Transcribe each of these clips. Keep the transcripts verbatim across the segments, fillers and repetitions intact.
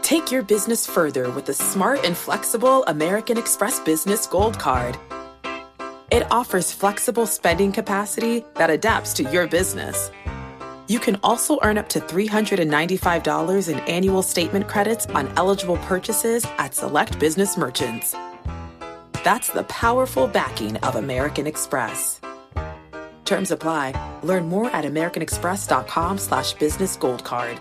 Take your business further with the smart and flexible American Express Business Gold Card. It offers flexible spending capacity that adapts to your business. You can also earn up to three hundred ninety-five dollars in annual statement credits on eligible purchases at select business merchants. That's the powerful backing of American Express. Terms apply. Learn more at americanexpress.com slash business gold card.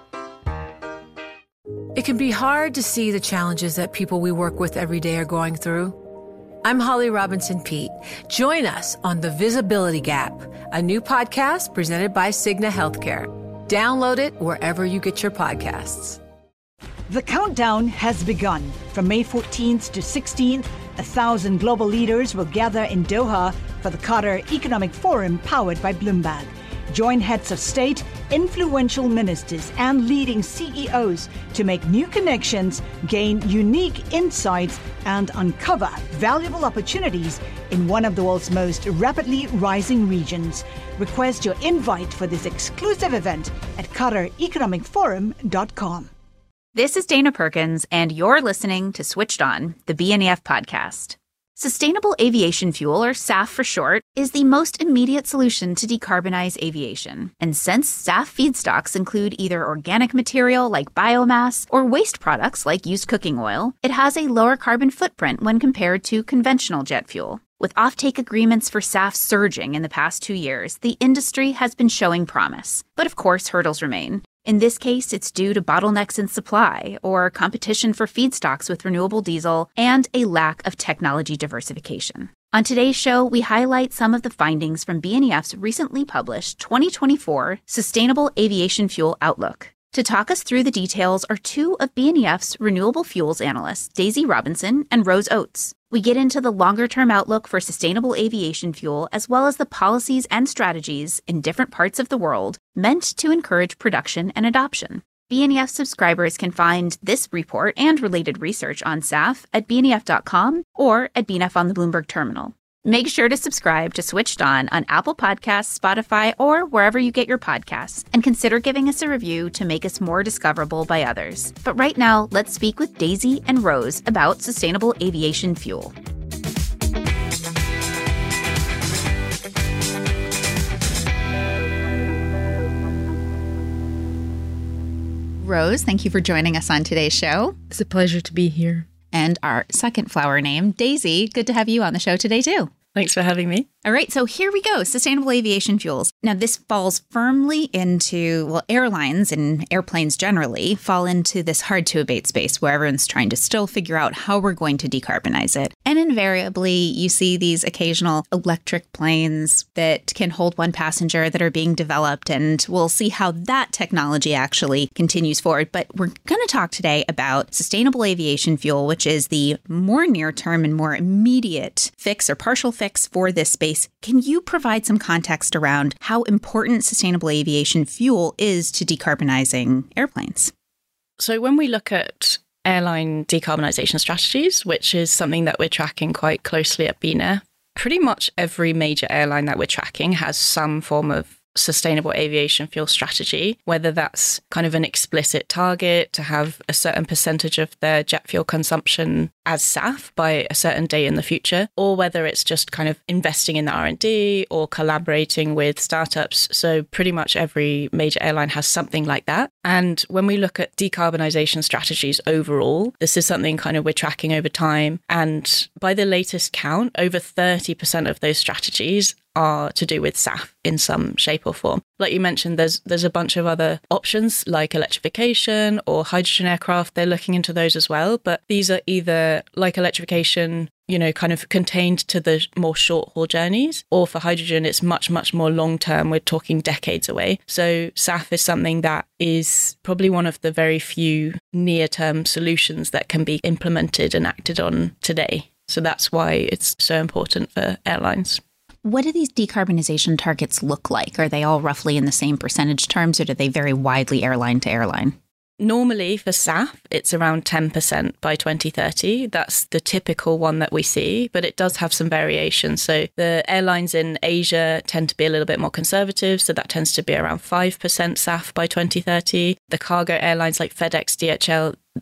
It can be hard to see the challenges that people we work with every day are going through. I'm Holly Robinson Peete. Join us on The Visibility Gap, a new podcast presented by Cigna Healthcare. Download it wherever you get your podcasts. The countdown has begun. From May fourteenth to sixteenth, a thousand global leaders will gather in Doha for the Qatar Economic Forum powered by Bloomberg. Join heads of state, influential ministers, and leading C E Os to make new connections, gain unique insights, and uncover valuable opportunities in one of the world's most rapidly rising regions. Request your invite for this exclusive event at qatar economic forum dot com. This is Dana Perkins, and you're listening to Switched On, the B N E F podcast. Sustainable Aviation Fuel, or S A F for short, is the most immediate solution to decarbonize aviation. And since S A F feedstocks include either organic material like biomass or waste products like used cooking oil, it has a lower carbon footprint when compared to conventional jet fuel. With offtake agreements for S A F surging in the past two years, the industry has been showing promise. But of course, hurdles remain. In this case, it's due to bottlenecks in supply, or competition for feedstocks with renewable diesel, and a lack of technology diversification. On today's show, we highlight some of the findings from B N E F's recently published twenty twenty-four Sustainable Aviation Fuel Outlook. To talk us through the details are two of B N E F's renewable fuels analysts, Daisy Robinson and Rose Oates. We get into the longer-term outlook for sustainable aviation fuel, as well as the policies and strategies in different parts of the world meant to encourage production and adoption. B N E F subscribers can find this report and related research on S A F at b n e f dot com or at B N E F on the Bloomberg Terminal. Make sure to subscribe to Switched On on Apple Podcasts, Spotify, or wherever you get your podcasts, and consider giving us a review to make us more discoverable by others. But right now, let's speak with Daisy and Rose about sustainable aviation fuel. Rose, thank you for joining us on today's show. It's a pleasure to be here. And our second flower name, Daisy, good to have you on the show today, too. Thanks for having me. All right, so here we go, sustainable aviation fuels. Now, this falls firmly into, well, airlines and airplanes generally fall into this hard-to-abate space where everyone's trying to still figure out how we're going to decarbonize it. And invariably, you see these occasional electric planes that can hold one passenger that are being developed, and we'll see how that technology actually continues forward. But we're going to talk today about sustainable aviation fuel, which is the more near-term and more immediate fix or partial fix for this space. Can you provide some context around how important sustainable aviation fuel is to decarbonizing airplanes? So when we look at airline decarbonisation strategies, which is something that we're tracking quite closely at B N E F, pretty much every major airline that we're tracking has some form of sustainable aviation fuel strategy, whether that's kind of an explicit target to have a certain percentage of their jet fuel consumption as S A F by a certain day in the future, or whether it's just kind of investing in the R and D or collaborating with startups. So pretty much every major airline has something like that. And when we look at decarbonisation strategies overall, this is something kind of we're tracking over time. And by the latest count, over thirty percent of those strategies are to do with S A F in some shape or form. Like you mentioned, there's there's a bunch of other options like electrification or hydrogen aircraft. They're looking into those as well. But these are either like electrification, you know, kind of contained to the more short haul journeys, or for hydrogen, it's much, much more long term. We're talking decades away. So S A F is something that is probably one of the very few near term solutions that can be implemented and acted on today. So that's why it's so important for airlines. What do these decarbonization targets look like? Are they all roughly in the same percentage terms, or do they vary widely airline to airline? Normally for S A F, it's around ten percent by twenty thirty. That's the typical one that we see, but it does have some variation. So the airlines in Asia tend to be a little bit more conservative, so that tends to be around five percent S A F by twenty thirty. The cargo airlines like FedEx, D H L,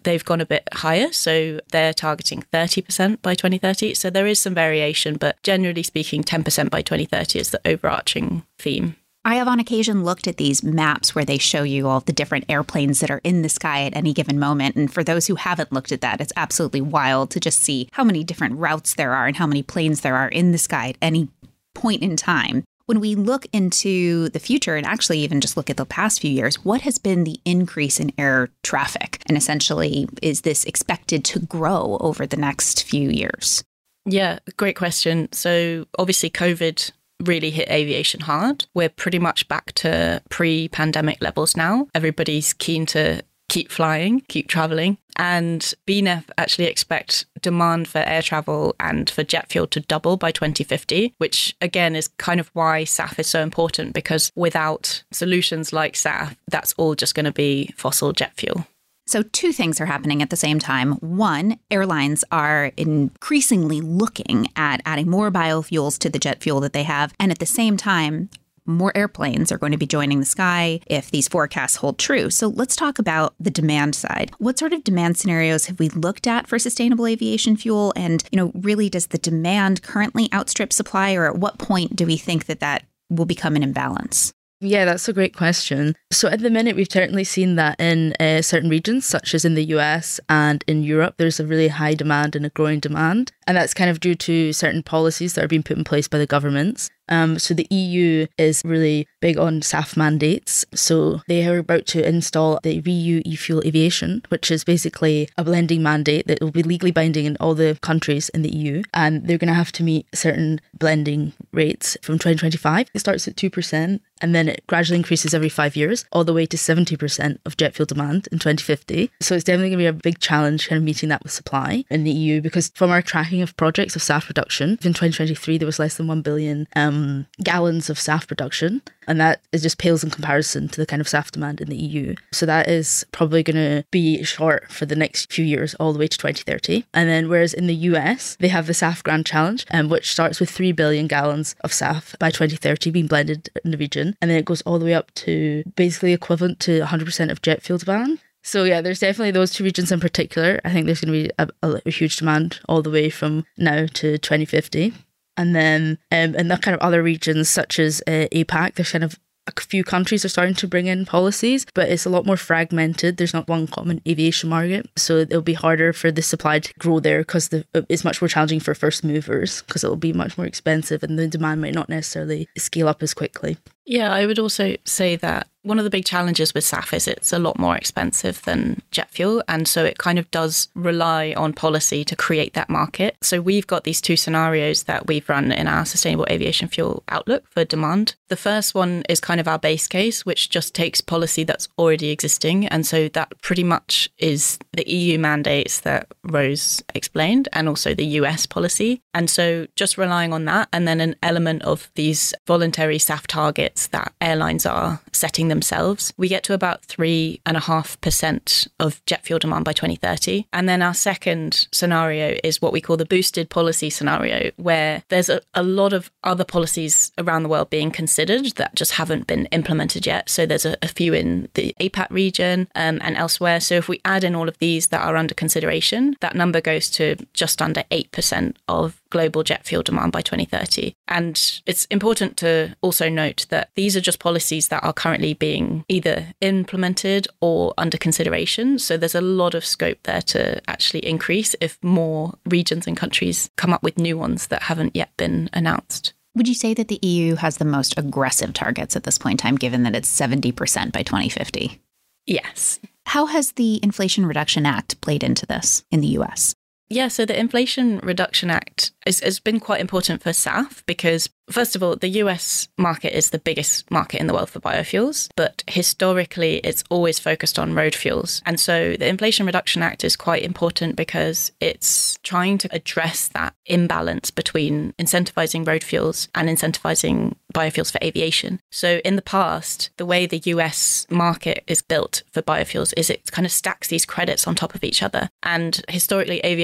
they've gone a bit higher. So they're targeting thirty percent by twenty thirty. So there is some variation, but generally speaking, ten percent by twenty thirty is the overarching theme. I have on occasion looked at these maps where they show you all the different airplanes that are in the sky at any given moment. And for those who haven't looked at that, it's absolutely wild to just see how many different routes there are and how many planes there are in the sky at any point in time. When we look into the future and actually even just look at the past few years, what has been the increase in air traffic? And essentially, is this expected to grow over the next few years? Yeah, great question. So obviously, COVID really hit aviation hard. We're pretty much back to pre-pandemic levels now. Everybody's keen to keep flying, keep traveling. And B N E F actually expect demand for air travel and for jet fuel to double by twenty fifty, which again is kind of why S A F is so important, because without solutions like S A F, that's all just going to be fossil jet fuel. So two things are happening at the same time. One, airlines are increasingly looking at adding more biofuels to the jet fuel that they have. And at the same time, more airplanes are going to be joining the sky if these forecasts hold true. So let's talk about the demand side. What sort of demand scenarios have we looked at for sustainable aviation fuel? And, you know, really, does the demand currently outstrip supply, or at what point do we think that that will become an imbalance? Yeah, that's a great question. So at the minute, we've certainly seen that in uh, certain regions, such as in the U S and in Europe, there's a really high demand and a growing demand. And that's kind of due to certain policies that are being put in place by the governments. Um, so the E U is really big on S A F mandates. So they are about to install the E U e-fuel aviation, which is basically a blending mandate that will be legally binding in all the countries in the E U. And they're going to have to meet certain blending rates from twenty twenty-five. It starts at two percent and then it gradually increases every five years, all the way to seventy percent of jet fuel demand in twenty fifty. So it's definitely going to be a big challenge kind of meeting that with supply in the E U, because from our tracking of projects of S A F reduction, in twenty twenty-three, there was less than one billion um, gallons of S A F production. And that is just pales in comparison to the kind of S A F demand in the E U. So that is probably going to be short for the next few years, all the way to twenty thirty. And then whereas in the U S, they have the S A F Grand Challenge, um, which starts with three billion gallons of S A F by twenty thirty being blended in the region. And then it goes all the way up to basically equivalent to one hundred percent of jet fuel demand. So yeah, there's definitely those two regions in particular. I think there's going to be a, a, a huge demand all the way from now to twenty fifty. And then um, in the kind of other regions, such as uh, APAC, there's kind of a few countries are starting to bring in policies, but it's a lot more fragmented. There's not one common aviation market. So it'll be harder for the supply to grow there, because the, it's much more challenging for first movers, because it'll be much more expensive and the demand might not necessarily scale up as quickly. Yeah, I would also say that one of the big challenges with S A F is it's a lot more expensive than jet fuel. And so it kind of does rely on policy to create that market. So we've got these two scenarios that we've run in our Sustainable Aviation Fuel Outlook for demand. The first one is kind of our base case, which just takes policy that's already existing. And so that pretty much is the E U mandates that Rose explained, and also the U S policy. And so just relying on that, and then an element of these voluntary S A F targets that airlines are setting themselves, we get to about three and a half percent of jet fuel demand by twenty thirty. And then our second scenario is what we call the boosted policy scenario, where there's a, a lot of other policies around the world being considered that just haven't been implemented yet. So there's a, a few in the APAC region um, and elsewhere. So if we add in all of these that are under consideration, that number goes to just under eight percent of global jet fuel demand by twenty thirty. And it's important to also note that these are just policies that are currently being either implemented or under consideration. So there's a lot of scope there to actually increase if more regions and countries come up with new ones that haven't yet been announced. Would you say that the E U has the most aggressive targets at this point in time, given that it's seventy percent by twenty fifty? Yes. How has the Inflation Reduction Act played into this in the U S? Yeah, so the Inflation Reduction Act has, has been quite important for S A F because, first of all, the U S market is the biggest market in the world for biofuels, but historically it's always focused on road fuels. And so the Inflation Reduction Act is quite important because it's trying to address that imbalance between incentivizing road fuels and incentivizing biofuels for aviation. So in the past, the way the U S market is built for biofuels is it kind of stacks these credits on top of each other. And historically, aviation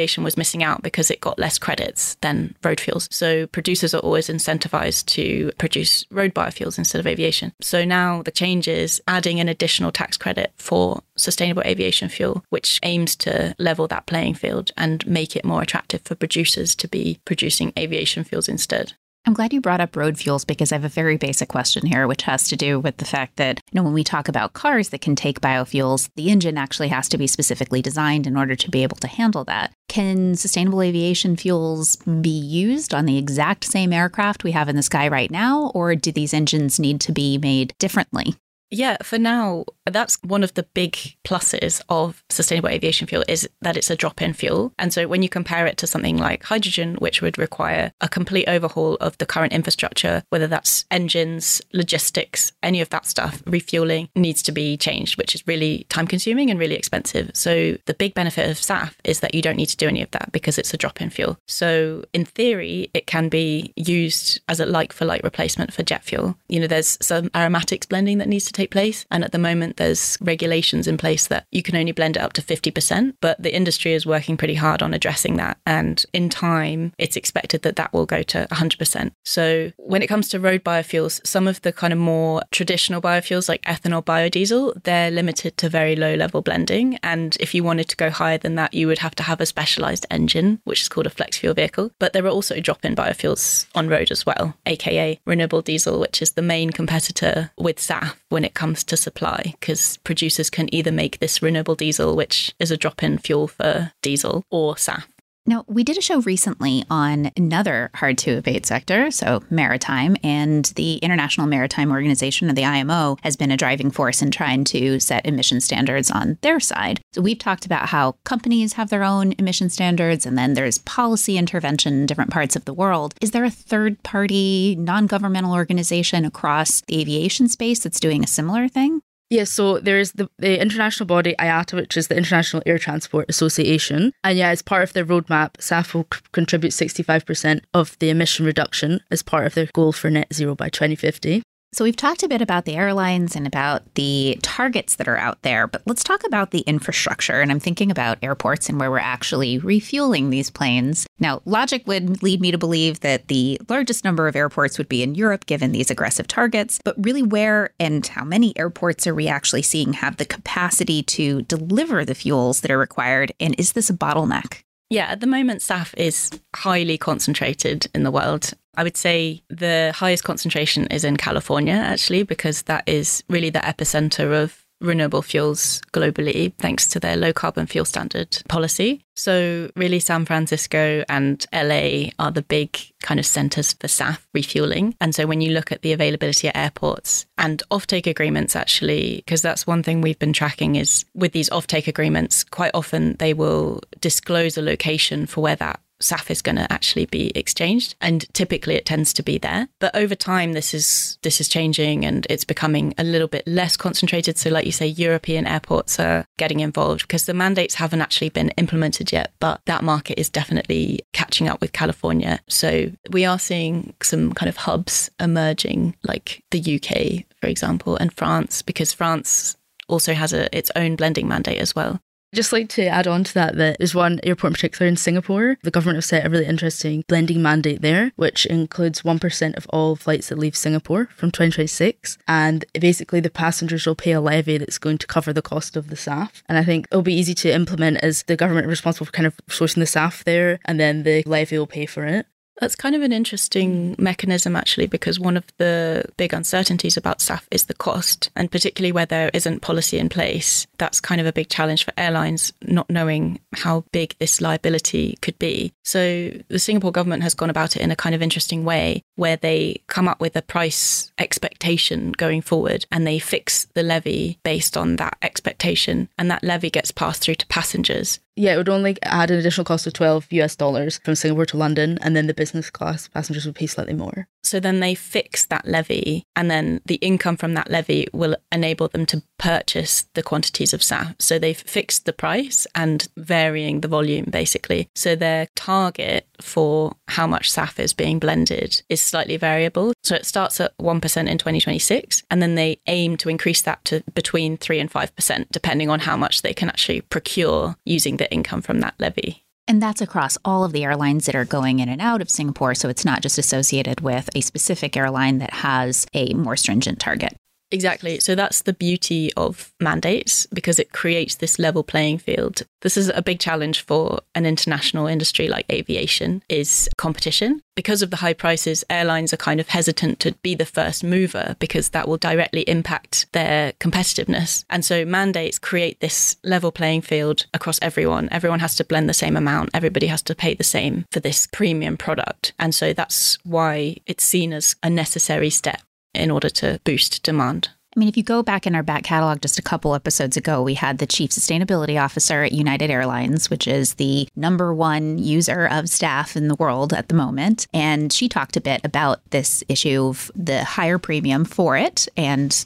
aviation was missing out because it got less credits than road fuels. So producers are always incentivized to produce road biofuels instead of aviation. So now the change is adding an additional tax credit for sustainable aviation fuel, which aims to level that playing field and make it more attractive for producers to be producing aviation fuels instead. I'm glad you brought up road fuels because I have a very basic question here, which has to do with the fact that, you know, when we talk about cars that can take biofuels, the engine actually has to be specifically designed in order to be able to handle that. Can sustainable aviation fuels be used on the exact same aircraft we have in the sky right now, or do these engines need to be made differently? Yeah, for now, that's one of the big pluses of sustainable aviation fuel is that it's a drop-in fuel. And so when you compare it to something like hydrogen, which would require a complete overhaul of the current infrastructure, whether that's engines, logistics, any of that stuff, refueling needs to be changed, which is really time-consuming and really expensive. So the big benefit of S A F is that you don't need to do any of that because it's a drop-in fuel. So in theory, it can be used as a like-for-like replacement for jet fuel. You know, there's some aromatics blending that needs to take place. And at the moment, there's regulations in place that you can only blend it up to fifty percent. But the industry is working pretty hard on addressing that. And in time, it's expected that that will go to one hundred percent. So when it comes to road biofuels, some of the kind of more traditional biofuels like ethanol, biodiesel, they're limited to very low level blending. And if you wanted to go higher than that, you would have to have a specialized engine, which is called a flex fuel vehicle. But there are also drop-in biofuels on road as well, aka renewable diesel, which is the main competitor with S A F when it comes to supply, because producers can either make this renewable diesel, which is a drop-in fuel for diesel, or S A F. Now, we did a show recently on another hard-to-abate sector, so maritime, and the International Maritime Organization, or the I M O, has been a driving force in trying to set emission standards on their side. So we've talked about how companies have their own emission standards, and then there's policy intervention in different parts of the world. Is there a third-party, non-governmental organization across the aviation space that's doing a similar thing? Yeah, so there's the, the international body I A T A, which is the International Air Transport Association. And yeah, as part of their roadmap, S A F will c- contribute sixty-five percent of the emission reduction as part of their goal for net zero by twenty fifty. So we've talked a bit about the airlines and about the targets that are out there, but let's talk about the infrastructure. And I'm thinking about airports and where we're actually refueling these planes. Now, logic would lead me to believe that the largest number of airports would be in Europe, given these aggressive targets. But really, where and how many airports are we actually seeing have the capacity to deliver the fuels that are required? And is this a bottleneck? Yeah, at the moment, S A F is highly concentrated in the world. I would say the highest concentration is in California, actually, because that is really the epicenter of renewable fuels globally, thanks to their low carbon fuel standard policy. So really San Francisco and L A are the big kind of centers for S A F refueling. And so when you look at the availability at airports and offtake agreements, actually, because that's one thing we've been tracking is with these offtake agreements, quite often they will disclose a location for where that S A F is going to actually be exchanged, and typically it tends to be there. But over time, this is this is changing and it's becoming a little bit less concentrated. So like you say, European airports are getting involved because the mandates haven't actually been implemented yet, but that market is definitely catching up with California. So we are seeing some kind of hubs emerging, like the U K, for example, and France, because France also has a, its own blending mandate as well. Just like to add on to that, that there's one airport in particular in Singapore. The government have set a really interesting blending mandate there, which includes one percent of all flights that leave Singapore from twenty twenty-six. And basically the passengers will pay a levy that's going to cover the cost of the S A F. And I think it'll be easy to implement as the government are responsible for kind of sourcing the S A F there, and then the levy will pay for it. That's kind of an interesting mechanism, actually, because one of the big uncertainties about S A F is the cost, and particularly where there isn't policy in place. That's kind of a big challenge for airlines, not knowing how big this liability could be. So the Singapore government has gone about it in a kind of interesting way, where they come up with a price expectation going forward, and they fix the levy based on that expectation, and that levy gets passed through to passengers. Yeah, it would only add an additional cost of twelve US dollars from Singapore to London, and then the business class passengers would pay slightly more. So then they fix that levy, and then the income from that levy will enable them to purchase the quantities of S A F. So they've fixed the price and varying the volume, basically. So their target for how much S A F is being blended is slightly variable. So it starts at one percent in twenty twenty-six, and then they aim to increase that to between three and five percent, depending on how much they can actually procure using the income from that levy. And that's across all of the airlines that are going in and out of Singapore. So it's not just associated with a specific airline that has a more stringent target. Exactly. So that's the beauty of mandates, because it creates this level playing field. This is a big challenge for an international industry like aviation, is competition. Because of the high prices, airlines are kind of hesitant to be the first mover because that will directly impact their competitiveness. And so mandates create this level playing field across everyone. Everyone has to blend the same amount. Everybody has to pay the same for this premium product. And so that's why it's seen as a necessary step in order to boost demand. I mean, if you go back in our back catalog just a couple episodes ago, we had the chief sustainability officer at United Airlines, which is the number one user of SAF in the world at the moment. And she talked a bit about this issue of the higher premium for it and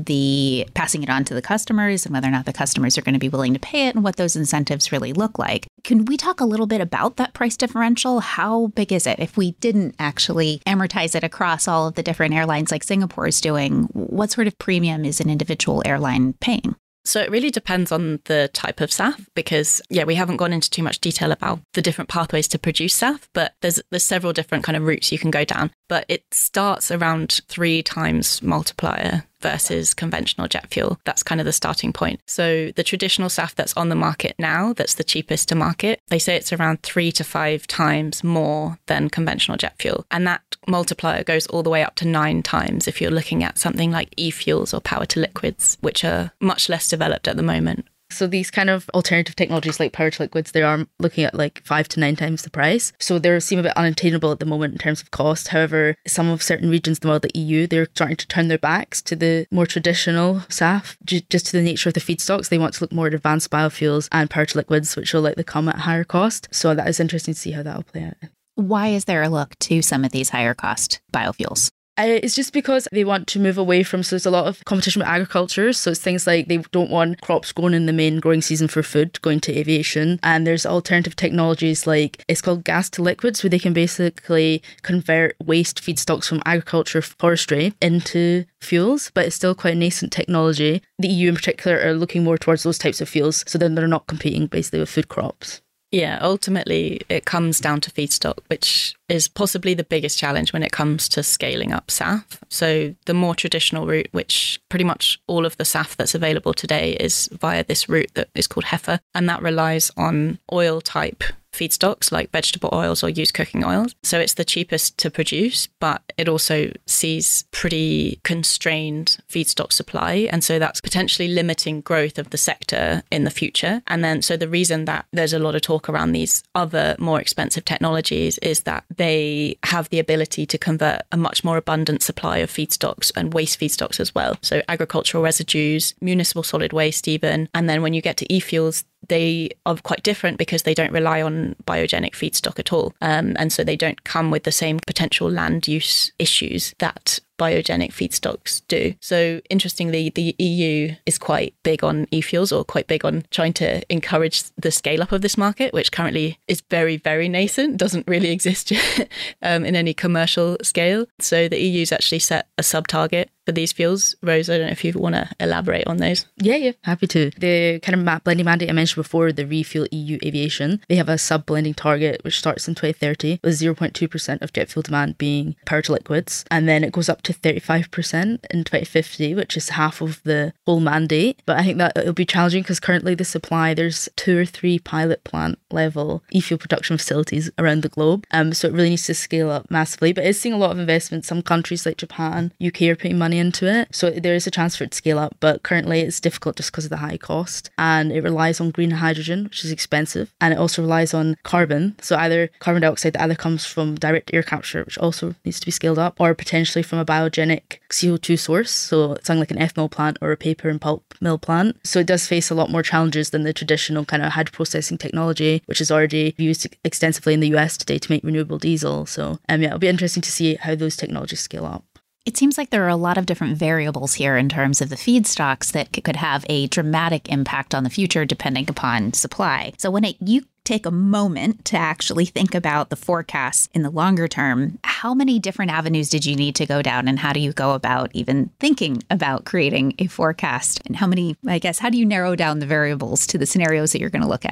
the passing it on to the customers and whether or not the customers are going to be willing to pay it and what those incentives really look like. Can we talk a little bit about that price differential? How big is it? If we didn't actually amortize it across all of the different airlines like Singapore is doing, what sort of premium is an individual airline paying? So it really depends on the type of SAF because, yeah, we haven't gone into too much detail about the different pathways to produce SAF, but there's there's several different kind of routes you can go down. But it starts around three times multiplier versus conventional jet fuel. That's kind of the starting point. So the traditional SAF that's on the market now, that's the cheapest to market, they say it's around three to five times more than conventional jet fuel. And that multiplier goes all the way up to nine times if you're looking at something like e-fuels or power to liquids, which are much less developed at the moment. So these kind of alternative technologies like power to liquids, they are looking at like five to nine times the price. So they seem a bit unattainable at the moment in terms of cost. However, some of certain regions in the world, the E U, they're starting to turn their backs to the more traditional SAF, just to the nature of the feedstocks. They want to look more at advanced biofuels and power to liquids, which will likely come at higher cost. So that is interesting to see how that will play out. Why is there a look to some of these higher cost biofuels? Uh, it's just because they want to move away from, so there's a lot of competition with agriculture. So it's things like they don't want crops grown in the main growing season for food going to aviation. And there's alternative technologies like, it's called gas to liquids, where they can basically convert waste feedstocks from agriculture, forestry into fuels, but it's still quite a nascent technology. The E U in particular are looking more towards those types of fuels, so then they're not competing basically with food crops. Yeah, ultimately it comes down to feedstock, which is possibly the biggest challenge when it comes to scaling up SAF. So the more traditional route, which pretty much all of the SAF that's available today is via this route that is called HEFA, and that relies on oil type feedstocks like vegetable oils or used cooking oils. So it's the cheapest to produce, but it also sees pretty constrained feedstock supply. And so that's potentially limiting growth of the sector in the future. And then, so the reason that there's a lot of talk around these other more expensive technologies is that they have the ability to convert a much more abundant supply of feedstocks and waste feedstocks as well. So agricultural residues, municipal solid waste even. And then when you get to e-fuels, they are quite different because they don't rely on biogenic feedstock at all. Um, and so they don't come with the same potential land use issues that biogenic feedstocks do. So interestingly, the E U is quite big on e-fuels, or quite big on trying to encourage the scale up of this market, which currently is very, very nascent, doesn't really exist yet um, in any commercial scale. So the E U's actually set a sub-target for these fuels. Rose, I don't know if you want to elaborate on those. Yeah, yeah, happy to. The kind of blending mandate I mentioned before, the Refuel E U Aviation, they have a sub-blending target which starts in twenty thirty with zero point two percent of jet fuel demand being power to liquids, and then it goes up to thirty-five percent in twenty fifty, which is half of the whole mandate. But I think that it'll be challenging because currently the supply, there's two or three pilot plant level e-fuel production facilities around the globe. Um, so it really needs to scale up massively, but it's seeing a lot of investment. Some countries like Japan, U K are putting money into it. So there is a chance for it to scale up, but currently it's difficult just because of the high cost. And it relies on green hydrogen, which is expensive. And it also relies on carbon. So either carbon dioxide that either comes from direct air capture, which also needs to be scaled up, or potentially from a biogenic C O two source. So something like an ethanol plant or a paper and pulp mill plant. So it does face a lot more challenges than the traditional kind of hydro processing technology, which is already used extensively in the U S today to make renewable diesel. So um, yeah, it'll be interesting to see how those technologies scale up. It seems like there are a lot of different variables here in terms of the feedstocks that could have a dramatic impact on the future depending upon supply. So when it, you take a moment to actually think about the forecasts in the longer term, how many different avenues did you need to go down, and how do you go about even thinking about creating a forecast? And how many, I guess, how do you narrow down the variables to the scenarios that you're going to look at?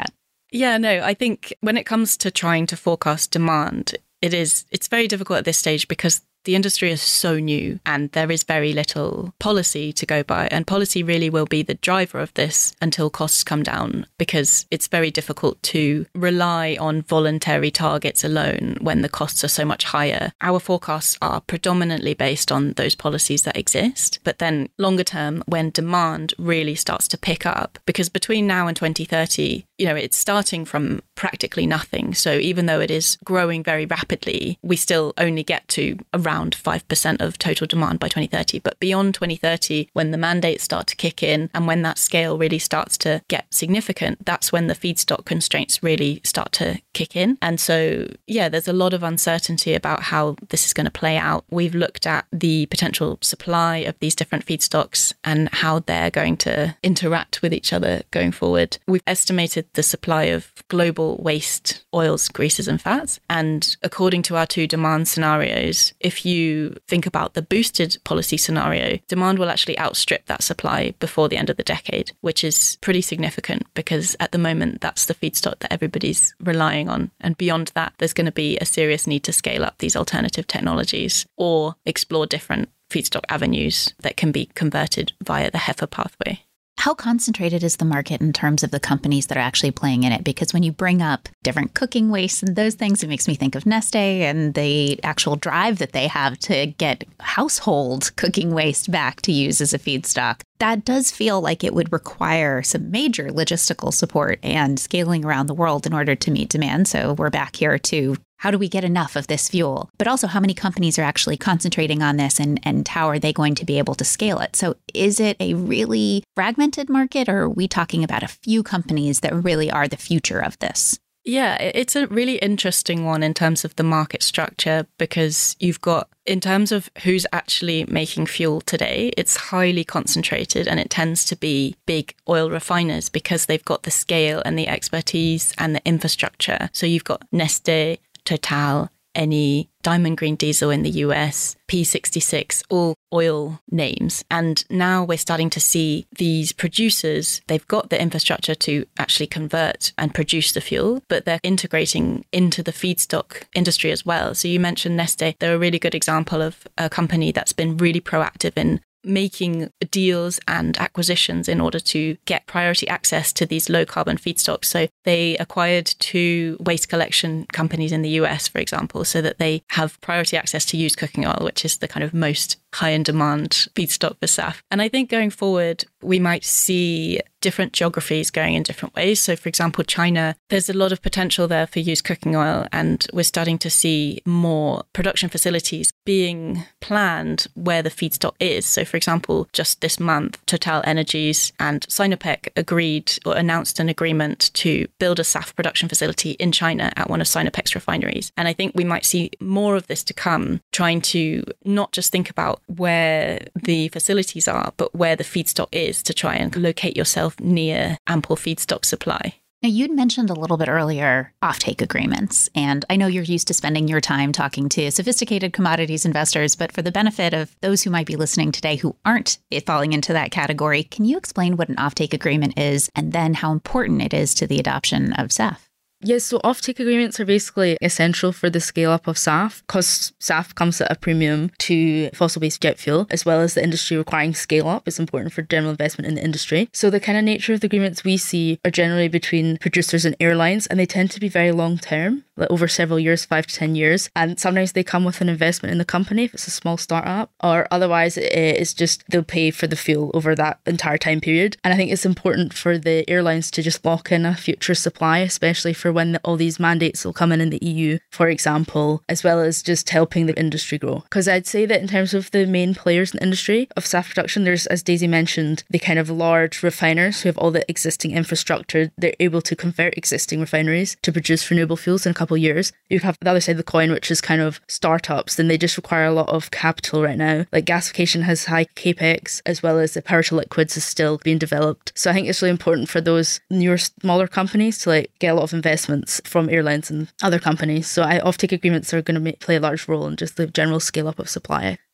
Yeah, no, I think when it comes to trying to forecast demand, it is, it's very difficult at this stage because the industry is so new and there is very little policy to go by. And policy really will be the driver of this until costs come down, because it's very difficult to rely on voluntary targets alone when the costs are so much higher. Our forecasts are predominantly based on those policies that exist. But then longer term, when demand really starts to pick up, because between now and twenty thirty, you know, it's starting from practically nothing. So even though it is growing very rapidly, we still only get to around five percent of total demand by twenty thirty. But beyond twenty thirty, when the mandates start to kick in and when that scale really starts to get significant, that's when the feedstock constraints really start to kick in. And so, yeah, there's a lot of uncertainty about how this is going to play out. We've looked at the potential supply of these different feedstocks and how they're going to interact with each other going forward. We've estimated the supply of global waste oils, greases and fats. And according to our two demand scenarios, if you think about the boosted policy scenario, demand will actually outstrip that supply before the end of the decade, which is pretty significant because at the moment, that's the feedstock that everybody's relying on. And beyond that, there's going to be a serious need to scale up these alternative technologies or explore different feedstock avenues that can be converted via the HEFA pathway. How concentrated is the market in terms of the companies that are actually playing in it? Because when you bring up different cooking wastes and those things, it makes me think of Neste and the actual drive that they have to get household cooking waste back to use as a feedstock. That does feel like it would require some major logistical support and scaling around the world in order to meet demand. So we're back here to how do we get enough of this fuel? But also how many companies are actually concentrating on this and, and how are they going to be able to scale it? So is it a really fragmented market or are we talking about a few companies that really are the future of this? Yeah, it's a really interesting one in terms of the market structure because you've got, in terms of who's actually making fuel today, it's highly concentrated and it tends to be big oil refiners because they've got the scale and the expertise and the infrastructure. So you've got Neste, Total, Eni, Diamond Green Diesel in the U S, P sixty-six, all oil names. And now we're starting to see these producers, they've got the infrastructure to actually convert and produce the fuel, but they're integrating into the feedstock industry as well. So you mentioned Neste, they're a really good example of a company that's been really proactive in making deals and acquisitions in order to get priority access to these low carbon feedstocks. So they acquired two waste collection companies in the U S, for example, so that they have priority access to used cooking oil, which is the kind of most high in demand feedstock for S A F. And I think going forward, we might see different geographies going in different ways. So for example, China, there's a lot of potential there for used cooking oil. And we're starting to see more production facilities being planned where the feedstock is. So for example, just this month, Total Energies and Sinopec agreed or announced an agreement to build a S A F production facility in China at one of Sinopec's refineries. And I think we might see more of this to come, trying to not just think about where the facilities are, but where the feedstock is to try and locate yourself near ample feedstock supply. Now, you'd mentioned a little bit earlier offtake agreements, and I know you're used to spending your time talking to sophisticated commodities investors, but for the benefit of those who might be listening today who aren't falling into that category, can you explain what an offtake agreement is and then how important it is to the adoption of S A F? Yes, so offtake agreements are basically essential for the scale up of S A F because S A F comes at a premium to fossil-based jet fuel, as well as the industry requiring scale up. It's important for general investment in the industry. So the kind of nature of the agreements we see are generally between producers and airlines, and they tend to be very long term, like over several years, five to ten years. And sometimes they come with an investment in the company if it's a small startup, or otherwise it's just they'll pay for the fuel over that entire time period. And I think it's important for the airlines to just lock in a future supply, especially for when the, all these mandates will come in in the E U, for example, as well as just helping the industry grow. Because I'd say that in terms of the main players in the industry of S A F production, there's, as Daisy mentioned, the kind of large refiners who have all the existing infrastructure. They're able to convert existing refineries to produce renewable fuels in a couple of years. You have the other side of the coin, which is kind of startups, then they just require a lot of capital right now. Like gasification has high capex, as well as the power to liquids is still being developed. So I think it's really important for those newer, smaller companies to like get a lot of investments from airlines and other companies. So I offtake agreements are going to make, play a large role in just the general scale up of supply.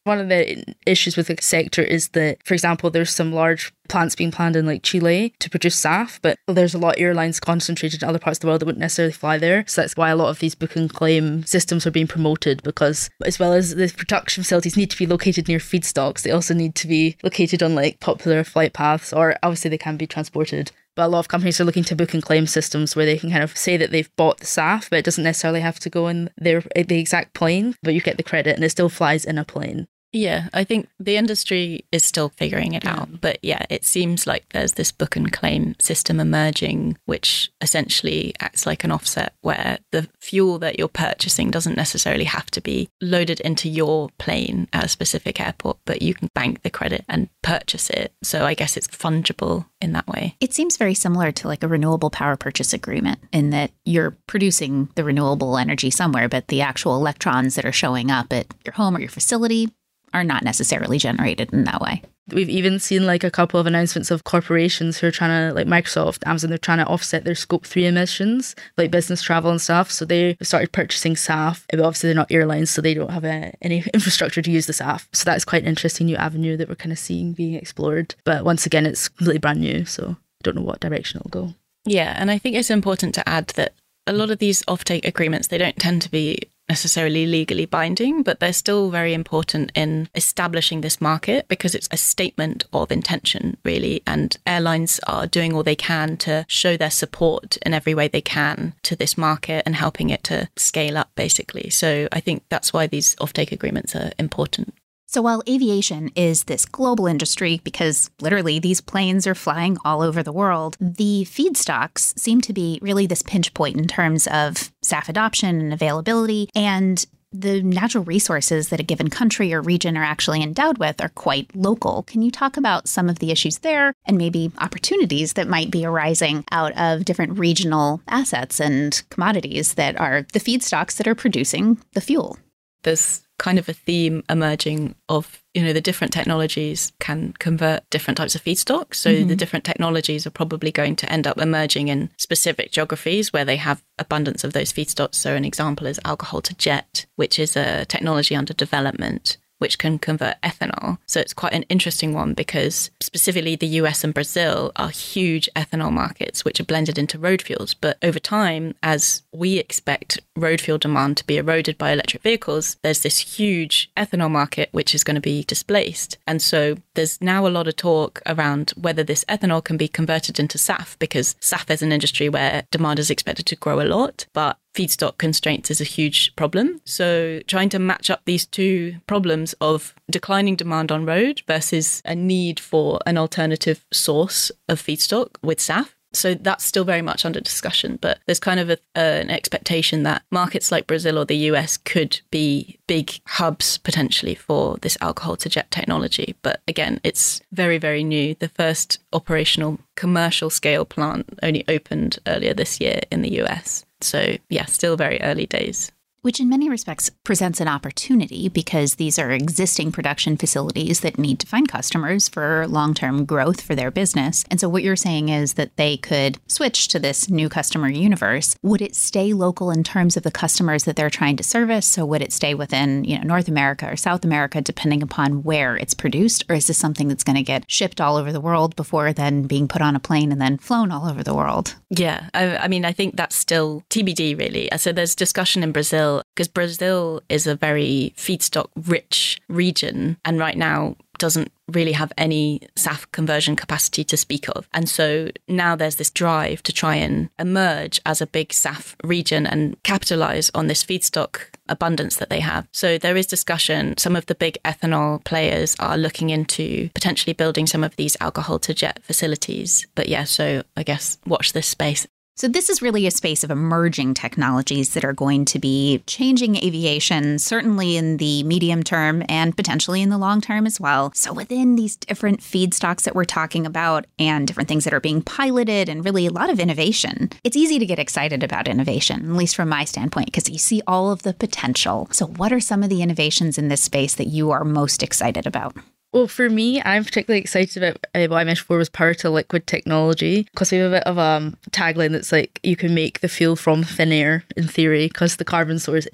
One of the issues with the sector is that, for example, there's some large plants being planned in like Chile to produce S A F, but there's a lot of airlines concentrated in other parts of the world that wouldn't necessarily fly there. So that's why a lot of these book and claim systems are being promoted, because as well as the production facilities need to be located near feedstocks, they also need to be located on like popular flight paths, or obviously they can be transported. But a lot of companies are looking to book and claim systems where they can kind of say that they've bought the S A F, but it doesn't necessarily have to go in their the exact plane, but you get the credit and it still flies in a plane. Yeah, I think the industry is still figuring it out. But yeah, it seems like there's this book and claim system emerging, which essentially acts like an offset where the fuel that you're purchasing doesn't necessarily have to be loaded into your plane at a specific airport, but you can bank the credit and purchase it. So I guess it's fungible in that way. It seems very similar to like a renewable power purchase agreement in that you're producing the renewable energy somewhere, but the actual electrons that are showing up at your home or your facility are not necessarily generated in that way. We've even seen like a couple of announcements of corporations who are trying to, like Microsoft, Amazon, they're trying to offset their scope three emissions, like business travel and stuff. So they started purchasing S A F. But obviously they're not airlines, so they don't have a, any infrastructure to use the S A F. So that's quite an interesting new avenue that we're kind of seeing being explored. But once again, it's completely brand new, so I don't know what direction it'll go. Yeah, and I think it's important to add that a lot of these offtake agreements, they don't tend to be necessarily legally binding, but they're still very important in establishing this market because it's a statement of intention, really. And airlines are doing all they can to show their support in every way they can to this market and helping it to scale up, basically. So I think that's why these offtake agreements are important. So while aviation is this global industry, because literally these planes are flying all over the world, the feedstocks seem to be really this pinch point in terms of S A F adoption and availability, and the natural resources that a given country or region are actually endowed with are quite local. Can you talk about some of the issues there and maybe opportunities that might be arising out of different regional assets and commodities that are the feedstocks that are producing the fuel? There's kind of a theme emerging of, you know, the different technologies can convert different types of feedstock. So mm-hmm. the different technologies are probably going to end up emerging in specific geographies where they have abundance of those feedstocks. So an example is alcohol to jet, which is a technology under development, which can convert ethanol. So it's quite an interesting one because specifically the U S and Brazil are huge ethanol markets, which are blended into road fuels. But over time, as we expect road fuel demand to be eroded by electric vehicles, there's this huge ethanol market, which is going to be displaced. And so there's now a lot of talk around whether this ethanol can be converted into S A F, because S A F is an industry where demand is expected to grow a lot, but feedstock constraints is a huge problem. So trying to match up these two problems of declining demand on road versus a need for an alternative source of feedstock with S A F. So that's still very much under discussion, but there's kind of a, uh, an expectation that markets like Brazil or the U S could be big hubs potentially for this alcohol to jet technology. But again, it's very, very new. The first operational commercial scale plant only opened earlier this year in the U S. So yeah, still very early days. Which in many respects presents an opportunity because these are existing production facilities that need to find customers for long-term growth for their business. And so what you're saying is that they could switch to this new customer universe. Would it stay local in terms of the customers that they're trying to service? So would it stay within, you know, North America or South America, depending upon where it's produced? Or is this something that's going to get shipped all over the world before then being put on a plane and then flown all over the world? Yeah, I, I mean, I think that's still T B D, really. So there's discussion in Brazil, because Brazil is a very feedstock rich region and right now doesn't really have any S A F conversion capacity to speak of. And so now there's this drive to try and emerge as a big S A F region and capitalize on this feedstock abundance that they have. So there is discussion. Some of the big ethanol players are looking into potentially building some of these alcohol to jet facilities. But yeah, so I guess watch this space. So this is really a space of emerging technologies that are going to be changing aviation, certainly in the medium term and potentially in the long term as well. So within these different feedstocks that we're talking about and different things that are being piloted and really a lot of innovation, it's easy to get excited about innovation, at least from my standpoint, because you see all of the potential. So what are some of the innovations in this space that you are most excited about? Well, for me, I'm particularly excited about uh, what I mentioned before was power to liquid technology, because we have a bit of a um, tagline that's like you can make the fuel from thin air in theory, because the carbon source is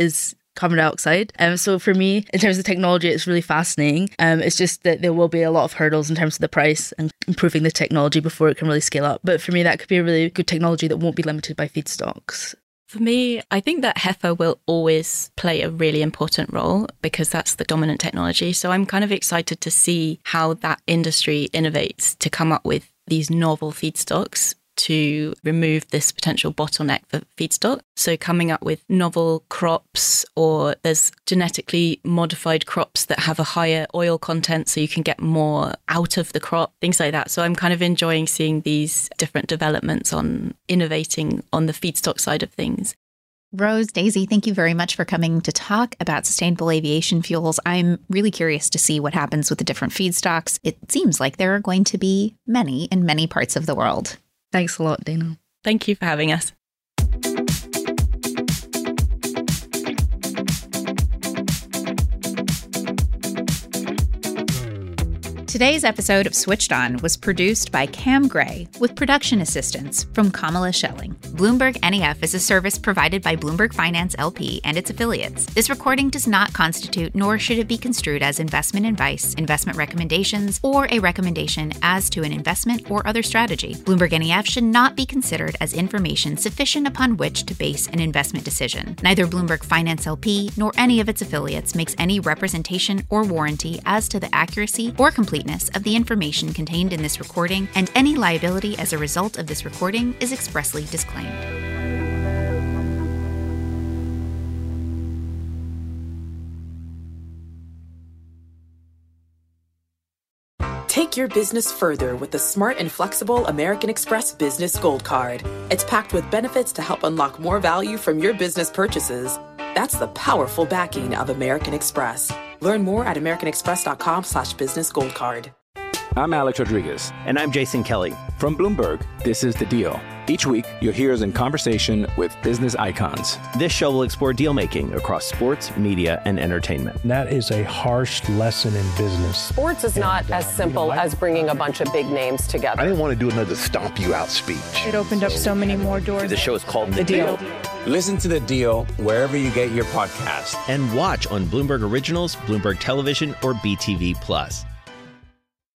carbon dioxide. Um, so for me, in terms of technology, it's really fascinating. Um, it's just that there will be a lot of hurdles in terms of the price and improving the technology before it can really scale up. But for me, that could be a really good technology that won't be limited by feedstocks. For me, I think that heifer will always play a really important role because that's the dominant technology. So I'm kind of excited to see how that industry innovates to come up with these novel feedstocks to remove this potential bottleneck for feedstock. So coming up with novel crops, or there's genetically modified crops that have a higher oil content so you can get more out of the crop, things like that. So I'm kind of enjoying seeing these different developments on innovating on the feedstock side of things. Rose, Daisy, thank you very much for coming to talk about sustainable aviation fuels. I'm really curious to see what happens with the different feedstocks. It seems like there are going to be many in many parts of the world. Thanks a lot, Dana. Thank you for having us. Today's episode of Switched On was produced by Cam Gray with production assistance from Kamala Schelling. Bloomberg N E F is a service provided by Bloomberg Finance L P and its affiliates. This recording does not constitute, nor should it be construed as investment advice, investment recommendations, or a recommendation as to an investment or other strategy. Bloomberg N E F should not be considered as information sufficient upon which to base an investment decision. Neither Bloomberg Finance L P nor any of its affiliates makes any representation or warranty as to the accuracy or completeness of the information contained in this recording, and any liability as a result of this recording is expressly disclaimed. Take your business further with the smart and flexible American Express Business Gold Card. It's packed with benefits to help unlock more value from your business purchases. That's the powerful backing of American Express. Learn more at americanexpress.com slash business gold card. I'm Alex Rodriguez. And I'm Jason Kelly. From Bloomberg, this is The Deal. Each week, you'll hear us in conversation with business icons. This show will explore deal-making across sports, media, and entertainment. That is a harsh lesson in business. Sports is not as simple as bringing a bunch of big names together. I didn't want to do another stomp you out speech. It opened up so many more doors. The show is called The, the Deal. Deal. Listen to The Deal wherever you get your podcasts. And watch on Bloomberg Originals, Bloomberg Television, or B T V Plus.